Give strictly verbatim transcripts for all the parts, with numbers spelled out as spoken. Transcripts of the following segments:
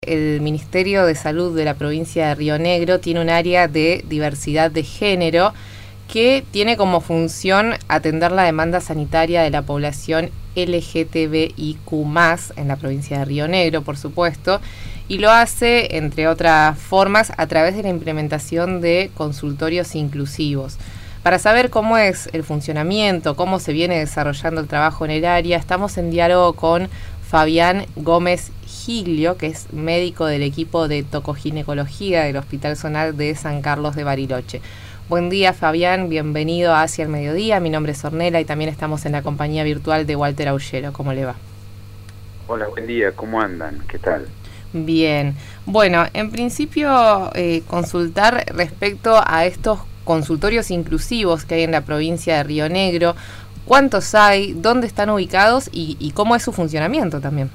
El Ministerio de Salud de la provincia de Río Negro tiene un área de diversidad de género que tiene como función atender la demanda sanitaria de la población L G T B I Q más, en la provincia de Río Negro, por supuesto, y lo hace, entre otras formas, a través de la implementación de consultorios inclusivos. Para saber cómo es el funcionamiento, cómo se viene desarrollando el trabajo en el área, estamos en diálogo con Fabián Gómez Giglio, que es médico del equipo de tocoginecología del Hospital Zonal de San Carlos de Bariloche. Buen día, Fabián, bienvenido a Hacia el Mediodía. Mi nombre es Ornella y también estamos en la compañía virtual de Walter Aullero. ¿Cómo le va? Hola, buen día, ¿cómo andan? ¿Qué tal? Bien. Bueno, en principio, eh, consultar respecto a estos consultorios inclusivos que hay en la provincia de Río Negro. ¿Cuántos hay? ¿Dónde están ubicados? Y, y ¿cómo es su funcionamiento también?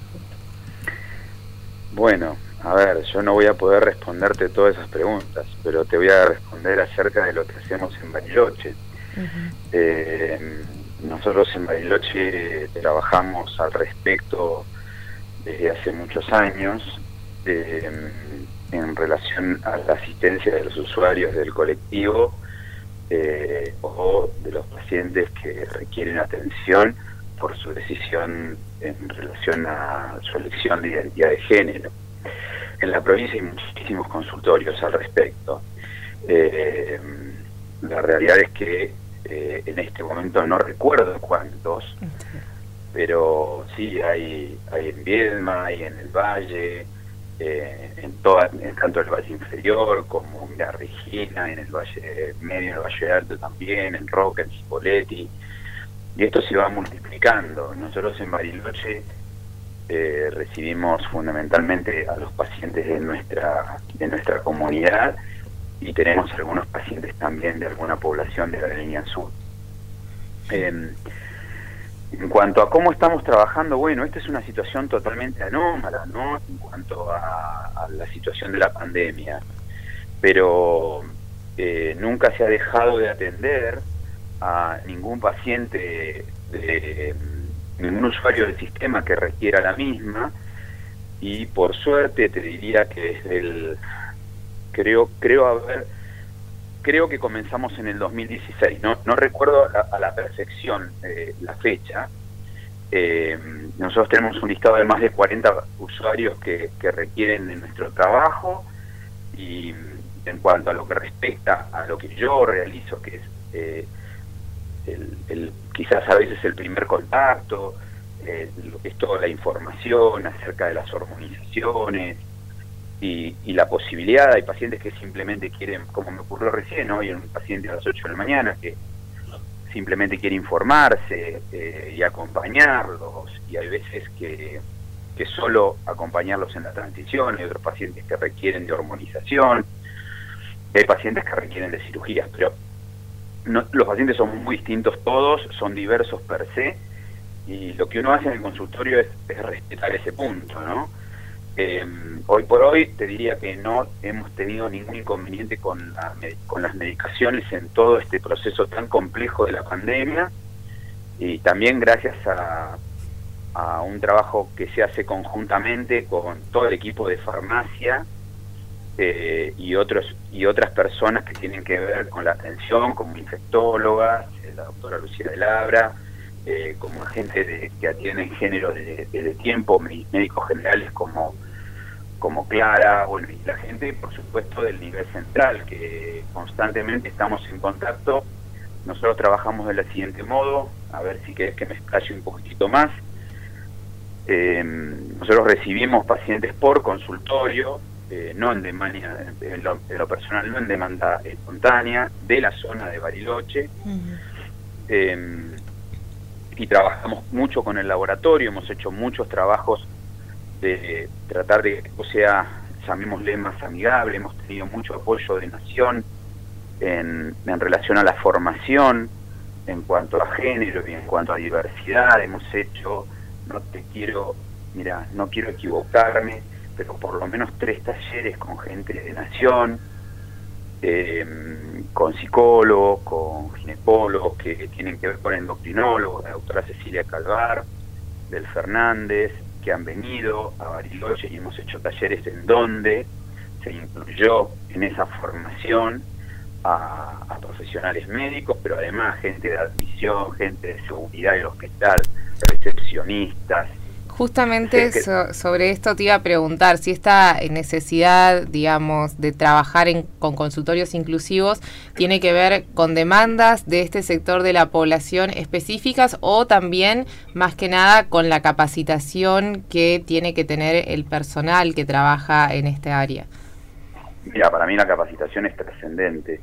Bueno, a ver, yo no voy a poder responderte todas esas preguntas, pero te voy a responder acerca de lo que hacemos en Bariloche. Uh-huh. eh, nosotros en Bariloche trabajamos al respecto desde hace muchos años eh, en relación a la asistencia de los usuarios del colectivo eh, o de los pacientes que requieren atención por su decisión en relación a su elección de identidad de género. En la provincia hay muchísimos consultorios al respecto. Eh, la realidad es que eh, en este momento no recuerdo cuántos, pero sí hay, hay en Viedma, hay en el Valle, eh, en, toda, en tanto el Valle Inferior como en la Regina, en el Valle Medio, en el Valle Alto también, en Roca, en Cipolletti. Y esto se va multiplicando. Nosotros en Bariloche eh, recibimos fundamentalmente a los pacientes de nuestra de nuestra comunidad y tenemos algunos pacientes también de alguna población de la línea sur. Eh, en cuanto a cómo estamos trabajando, bueno, esta es una situación totalmente anómala, ¿no? En cuanto a, a la situación de la pandemia, pero eh, nunca se ha dejado de atender a ningún paciente, de, ningún usuario del sistema que requiera la misma, y por suerte te diría que desde el creo creo haber creo que comenzamos en el dos mil dieciséis, no no recuerdo a, a la perfección eh, la fecha. Eh, nosotros tenemos un listado de más de cuarenta usuarios que, que requieren de nuestro trabajo, y en cuanto a lo que respecta a lo que yo realizo, que es eh, El, el, quizás a veces el primer contacto, eh, lo que es toda la información acerca de las hormonizaciones y, y la posibilidad. Hay pacientes que simplemente quieren, como me ocurrió recién, hoy en un paciente a las ocho de la mañana que simplemente quiere informarse eh, y acompañarlos, y hay veces que, que solo acompañarlos en la transición. Hay otros pacientes que requieren de hormonización, hay pacientes que requieren de cirugías, pero No, los pacientes son muy distintos todos, son diversos per se, y lo que uno hace en el consultorio es, es respetar ese punto, ¿no? Eh, hoy por hoy te diría que no hemos tenido ningún inconveniente con, la, con las medicaciones en todo este proceso tan complejo de la pandemia, y también gracias a, a un trabajo que se hace conjuntamente con todo el equipo de farmacia, Eh, y otros y otras personas que tienen que ver con la atención, como infectólogas, la doctora Lucía de Labra, eh, como agentes de, que atienden género desde de, de tiempo, médicos generales como, como Clara, bueno, y la gente, por supuesto, del nivel central, que constantemente estamos en contacto. Nosotros trabajamos de la siguiente modo, a ver si querés que me explaye un poquitito más. Eh, nosotros recibimos pacientes por consultorio, Eh, no en demanda, en lo, en lo personal, no en demanda espontánea, de la zona de Bariloche. Uh-huh. eh, y trabajamos mucho con el laboratorio, hemos hecho muchos trabajos de tratar de que sea, llamémosle, más amigable. Hemos tenido mucho apoyo de Nación en, en relación a la formación en cuanto a género y en cuanto a diversidad. Hemos hecho, no te quiero, mira, no quiero equivocarme, pero por lo menos tres talleres con gente de Nación, eh, con psicólogos, con ginecólogos que tienen que ver con endocrinólogos, la doctora Cecilia Calvar, del Fernández, que han venido a Bariloche y hemos hecho talleres en donde se incluyó en esa formación a, a profesionales médicos, pero además gente de admisión, gente de seguridad del hospital, recepcionistas. Justamente sí, que... so, sobre esto te iba a preguntar si esta necesidad, digamos, de trabajar en, con consultorios inclusivos tiene que ver con demandas de este sector de la población específicas o también, más que nada, con la capacitación que tiene que tener el personal que trabaja en este área. Mira, para mí la capacitación es trascendente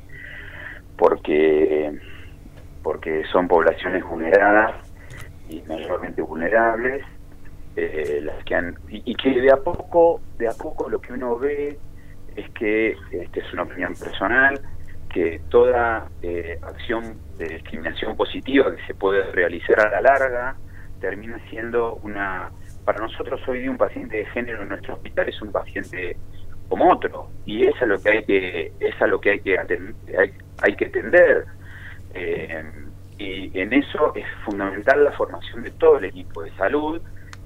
porque, porque son poblaciones vulneradas y mayormente vulnerables. Eh, las que han y, y que de a poco de a poco lo que uno ve es que, esta es una opinión personal, que toda eh, acción de discriminación positiva que se puede realizar a la larga termina siendo una, para nosotros hoy día un paciente de género en nuestro hospital es un paciente como otro, y es a lo que hay que es a lo que hay que atender, hay, hay que atender eh, y en eso es fundamental la formación de todo el equipo de salud.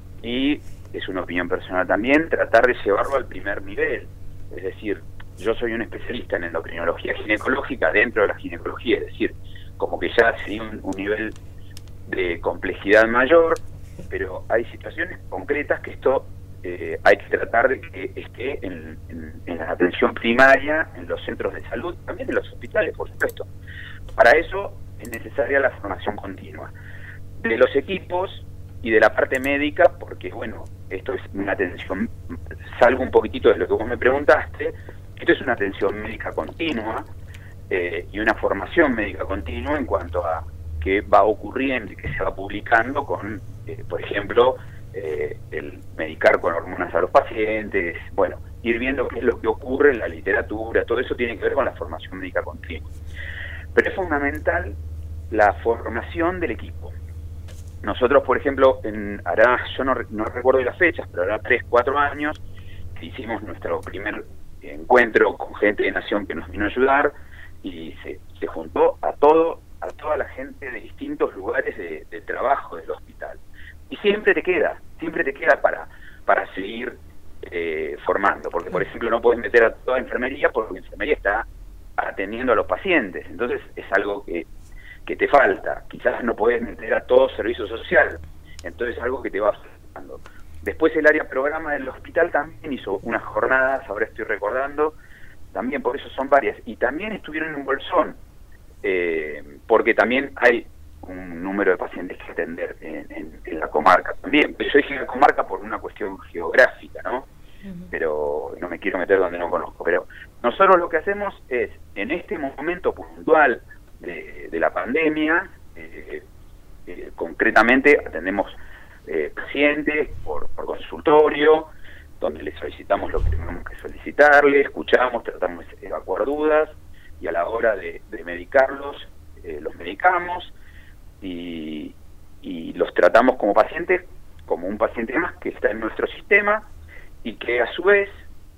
Y es una opinión personal también, tratar de llevarlo al primer nivel. Es decir, yo soy un especialista en endocrinología ginecológica dentro de la ginecología, es decir, como que ya sería un, un nivel de complejidad mayor, pero hay situaciones concretas que esto eh, hay que tratar de que esté en, en, en la atención primaria, en los centros de salud, también en los hospitales, por supuesto. Para eso es necesaria la formación continua de los equipos y de la parte médica, porque bueno, esto es una atención, salgo un poquitito de lo que vos me preguntaste, esto es una atención médica continua eh, y una formación médica continua en cuanto a qué va ocurriendo y qué se va publicando con, eh, por ejemplo, eh, el medicar con hormonas a los pacientes, bueno, ir viendo qué es lo que ocurre en la literatura, todo eso tiene que ver con la formación médica continua. Pero es fundamental la formación del equipo. Nosotros, por ejemplo, en hará, yo no, no recuerdo las fechas, pero hará tres, cuatro años que hicimos nuestro primer encuentro con gente de Nación que nos vino a ayudar y se, se juntó a todo, a toda la gente de distintos lugares de, de trabajo del hospital. Y siempre te queda, siempre te queda para, para seguir eh, formando, porque por ejemplo no puedes meter a toda enfermería porque la enfermería está atendiendo a los pacientes, entonces es algo que que te falta, quizás no podés meter a todo servicio social, entonces es algo que te va faltando. Después el área programa del hospital también hizo unas jornadas, ahora estoy recordando, también por eso son varias, y también estuvieron en Bolsón, eh, porque también hay un número de pacientes que atender en, en, en la comarca también, pero yo dije la comarca por una cuestión geográfica, ¿no? Uh-huh. Pero no me quiero meter donde no conozco, pero nosotros lo que hacemos es, en este momento puntual, De, de la pandemia, eh, eh, concretamente atendemos eh, pacientes por, por consultorio, donde les solicitamos lo que tenemos que solicitarle, escuchamos, tratamos de evacuar dudas y a la hora de, de medicarlos, eh, los medicamos y, y los tratamos como pacientes, como un paciente más que está en nuestro sistema y que a su vez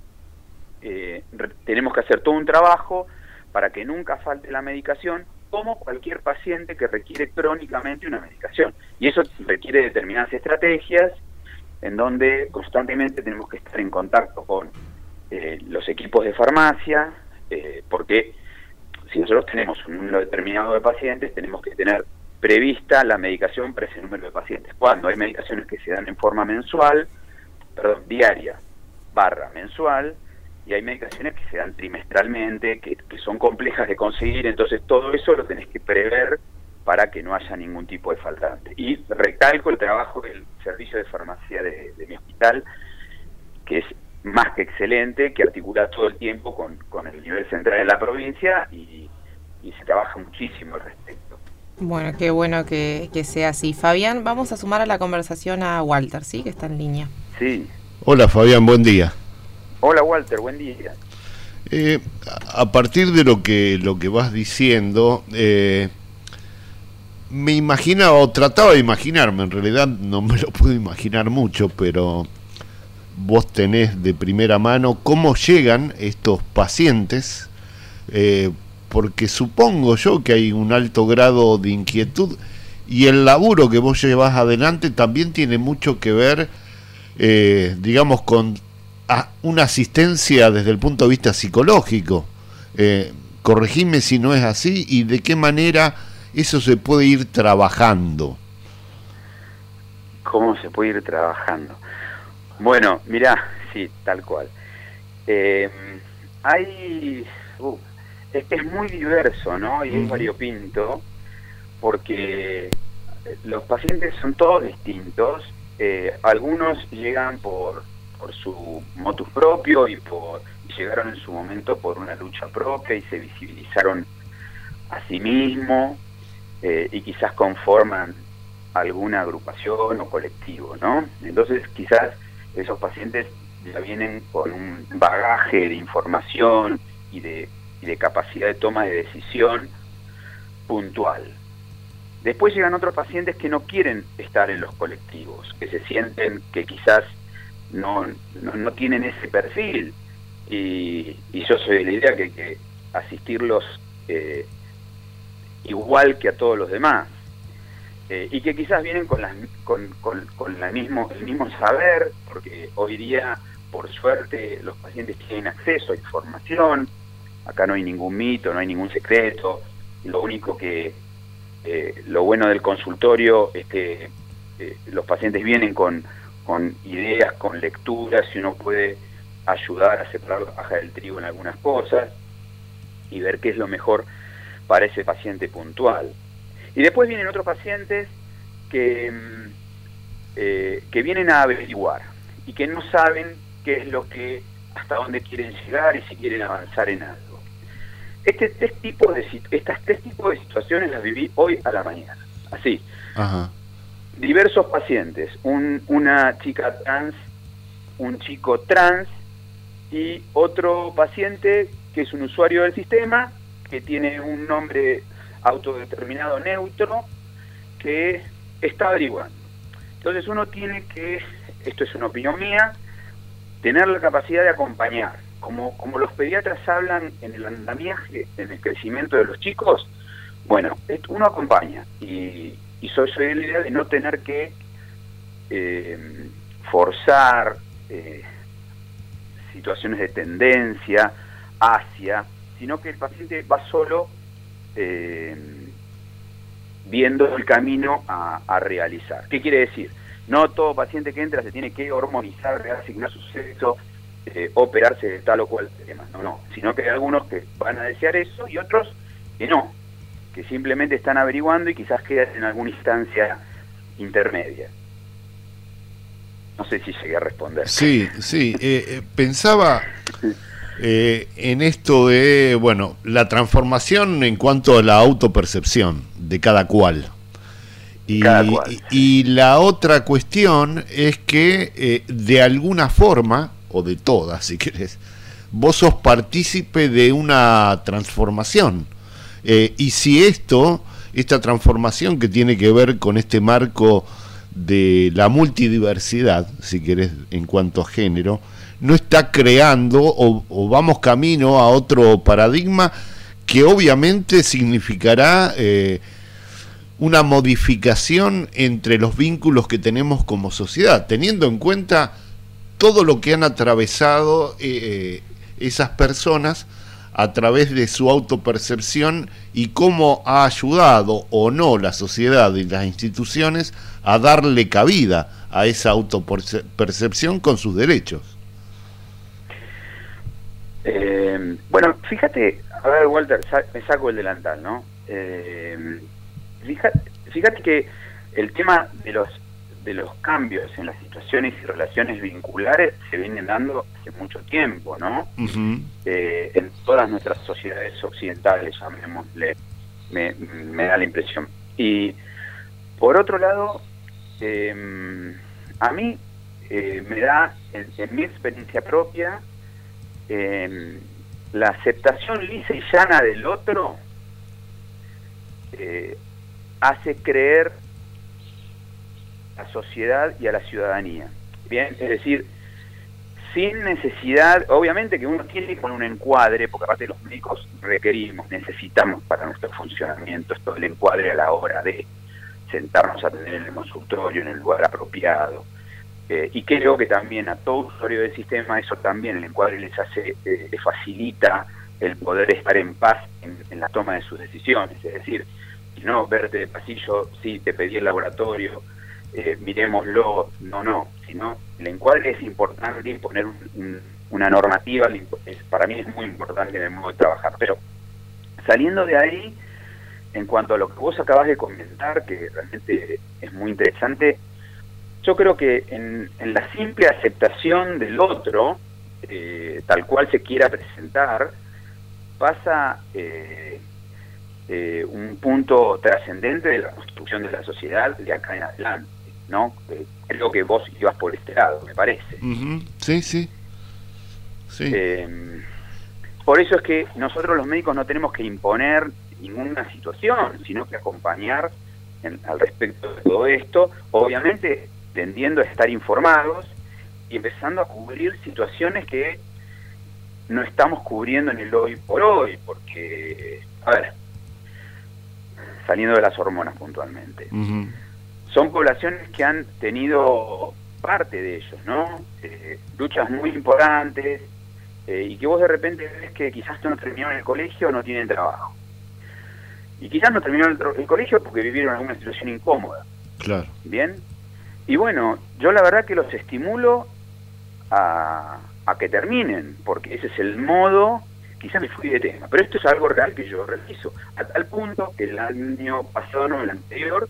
eh, tenemos que hacer todo un trabajo para que nunca falte la medicación, como cualquier paciente que requiere crónicamente una medicación. Y eso requiere determinadas estrategias en donde constantemente tenemos que estar en contacto con eh, los equipos de farmacia, eh, porque si nosotros tenemos un número determinado de pacientes, tenemos que tener prevista la medicación para ese número de pacientes. Cuando hay medicaciones que se dan en forma mensual, perdón, diaria, barra mensual, y hay medicaciones que se dan trimestralmente, que, que son complejas de conseguir, entonces todo eso lo tenés que prever para que no haya ningún tipo de faltante. Y recalco el trabajo del servicio de farmacia de, de mi hospital, que es más que excelente, que articula todo el tiempo con, con el nivel central de la provincia y, y se trabaja muchísimo al respecto. Bueno, qué bueno que, que sea así. Fabián, vamos a sumar a la conversación a Walter, ¿sí? Que está en línea. Sí. Hola Fabián, buen día. Hola Walter, buen día. Eh, a partir de lo que lo que vas diciendo, eh, me imaginaba o trataba de imaginarme, en realidad no me lo puedo imaginar mucho, pero vos tenés de primera mano cómo llegan estos pacientes, eh, porque supongo yo que hay un alto grado de inquietud y el laburo que vos llevas adelante también tiene mucho que ver eh, digamos, con a, una asistencia desde el punto de vista psicológico. Eh, corregime si no es así, y de qué manera eso se puede ir trabajando. ¿Cómo se puede ir trabajando? Bueno, mirá, sí, tal cual. Eh, hay... Uh, es que es muy diverso, ¿no? Y es variopinto, porque los pacientes son todos distintos. Eh, algunos llegan por, por su motus propio y por y llegaron en su momento por una lucha propia y se visibilizaron a sí mismos, eh, y quizás conforman alguna agrupación o colectivo, ¿no? Entonces quizás esos pacientes ya vienen con un bagaje de información y de, y de capacidad de toma de decisión puntual. Después llegan otros pacientes que no quieren estar en los colectivos, que se sienten que quizás no, no, no tienen ese perfil, y, y yo soy de la idea que hay que asistirlos eh, igual que a todos los demás, eh, y que quizás vienen con, las, con, con, con la mismo, el mismo saber, porque hoy día, por suerte, los pacientes tienen acceso a información. Acá no hay ningún mito, no hay ningún secreto, y lo único que Eh, lo bueno del consultorio es que eh, los pacientes vienen con, con ideas, con lecturas, y uno puede ayudar a separar la paja del trigo en algunas cosas y ver qué es lo mejor para ese paciente puntual. Y después vienen otros pacientes que, eh, que vienen a averiguar y que no saben qué es lo que, hasta dónde quieren llegar y si quieren avanzar en algo. Este tres tipos de estas tres tipos de situaciones las viví hoy a la mañana, así. Ajá. Diversos pacientes, un, una chica trans, un chico trans y otro paciente que es un usuario del sistema, que tiene un nombre autodeterminado neutro, que está averiguando. Entonces uno tiene que, esto es una opinión mía, tener la capacidad de acompañar. Como, como los pediatras hablan en el andamiaje, en el crecimiento de los chicos, bueno, uno acompaña, y, y soy, soy de la idea de no tener que eh, forzar eh, situaciones de tendencia hacia, sino que el paciente va solo eh, viendo el camino a, a realizar. ¿Qué quiere decir? No todo paciente que entra se tiene que hormonizar, reasignar su sexo, Eh, operarse de tal o cual tema, no, no, sino que hay algunos que van a desear eso y otros que no, que simplemente están averiguando y quizás quedan en alguna instancia intermedia. No sé si llegué a responder. Sí, sí, eh, eh, pensaba eh, en esto de, bueno, la transformación en cuanto a la autopercepción de cada cual. Y, cada cual. y, y la otra cuestión es que eh, de alguna forma, o de todas, si querés, vos sos partícipe de una transformación. Eh, y si esto, esta transformación que tiene que ver con este marco de la multidiversidad, si querés, en cuanto a género, no está creando o, o vamos camino a otro paradigma que obviamente significará eh, una modificación entre los vínculos que tenemos como sociedad, teniendo en cuenta todo lo que han atravesado eh, esas personas a través de su autopercepción y cómo ha ayudado o no la sociedad y las instituciones a darle cabida a esa autopercepción con sus derechos. Eh, bueno, fíjate, a ver, Walter, me saco el delantal, ¿no? Eh, fíjate, fíjate que el tema de los de los cambios en las situaciones y relaciones vinculares se vienen dando hace mucho tiempo, ¿no? Uh-huh. Eh, en todas nuestras sociedades occidentales, llamémosle, me, me da la impresión. Y por otro lado, eh, a mí eh, me da, en, en mi experiencia propia, eh, la aceptación lisa y llana del otro eh, hace creer a la sociedad y a la ciudadanía. Bien, es decir, sin necesidad, obviamente que uno tiene con un encuadre, porque aparte los médicos requerimos, necesitamos para nuestro funcionamiento esto del encuadre a la hora de sentarnos a tener en el consultorio, en el lugar apropiado. Eh, y creo que también a todo usuario del sistema eso también el encuadre les hace, eh, les facilita el poder estar en paz en, en la toma de sus decisiones. Es decir, si no, verte de pasillo, sí, te pedí el laboratorio, eh, miremoslo, no, no, sino el encuadre es importante y poner un, un, una normativa, es, para mí es muy importante en el modo de trabajar. Pero saliendo de ahí, en cuanto a lo que vos acabas de comentar, que realmente es muy interesante, yo creo que en, en la simple aceptación del otro, eh, tal cual se quiera presentar, pasa eh, eh, un punto trascendente de la construcción de la sociedad de acá en adelante, ¿no? Eh, creo que vos ibas por este lado, me parece. Uh-huh. Sí, sí. sí. Eh, por eso es que nosotros los médicos no tenemos que imponer ninguna situación, sino que acompañar en, al respecto de todo esto, obviamente tendiendo a estar informados y empezando a cubrir situaciones que no estamos cubriendo en el hoy por hoy, porque, a ver, saliendo de las hormonas puntualmente, uh-huh. son poblaciones que han tenido parte de ellos, ¿no? Eh, luchas muy importantes, eh, y que vos de repente ves que quizás no terminaron el colegio o no tienen trabajo. Y quizás no terminaron el, el colegio porque vivieron alguna situación incómoda. Claro. ¿Bien? Y bueno, yo la verdad que los estimulo a, a que terminen, porque ese es el modo, quizás me fui de tema, pero esto es algo real que yo realizo, a tal punto que el año pasado, no, el anterior,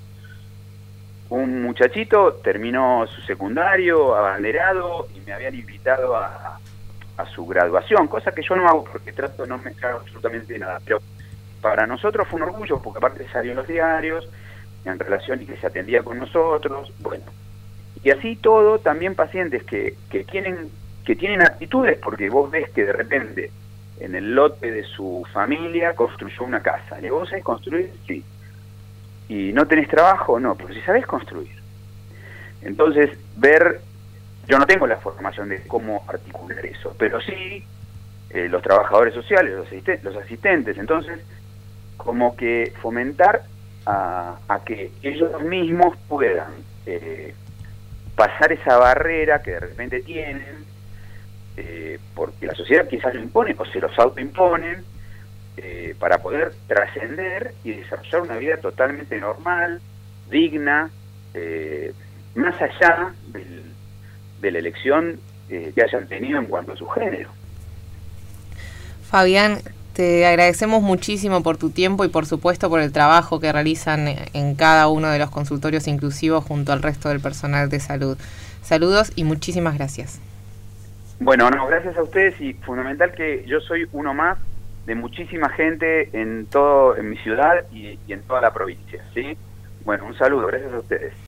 un muchachito terminó su secundario, abanderado, y me habían invitado a, a su graduación, cosa que yo no hago porque trato de no mezclar absolutamente nada, pero para nosotros fue un orgullo, porque aparte salió en los diarios, en relación y que se atendía con nosotros, bueno, y así todo, también pacientes que, que tienen que tienen actitudes, porque vos ves que de repente en el lote de su familia construyó una casa, ¿y vos sabés construir? Sí. ¿Y no tenés trabajo? No, pero si sabés construir. Entonces, ver, yo no tengo la formación de cómo articular eso, pero sí eh, los trabajadores sociales, los, asisten los asistentes, entonces, como que fomentar a, a que ellos mismos puedan eh, pasar esa barrera que de repente tienen, eh, porque la sociedad quizás lo impone o se los autoimponen, eh, para poder trascender y desarrollar una vida totalmente normal, digna, eh, más allá del, de la elección eh, que hayan tenido en cuanto a su género. Fabián, te agradecemos muchísimo por tu tiempo y por supuesto por el trabajo que realizan en cada uno de los consultorios inclusivos junto al resto del personal de salud. Saludos y muchísimas gracias. Bueno, no, gracias a ustedes, y fundamental que yo soy uno más de muchísima gente en todo, en mi ciudad y, y en toda la provincia, ¿sí? Bueno, un saludo, gracias a ustedes.